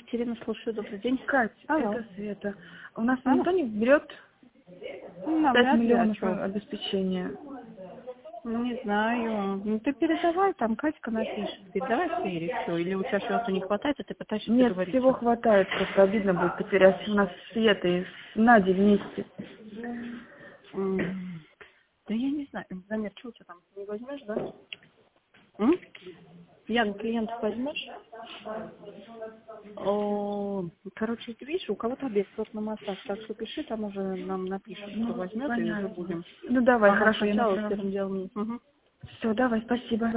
Екатерина, слушаю, добрый день. Кать, Алло. это Света. У нас Алло. никто не берет Ну, 5 навряд ли, а миллионов чё? обеспечения. Ну, не знаю. Ну, ты передавай, там Катька напишет. Передавай Сфере все. Или у тебя чего-то не хватает, и ты пытаешься Нет, всего договориться. хватает, просто обидно будет потерять. У нас с Светой и с Надей вместе. Да я не знаю. Замер, что у тебя там? Не возьмешь, да? М? Ян, клиентов возьмешь? Короче, ты видишь, у кого-то обед в сортном остатке, так что пиши, там уже нам напишут, кто возьмет, и уже Понятно. будем. Ну давай, Ага, хорошо, я сначала направлю. первым делом. Угу. Все, давай, спасибо.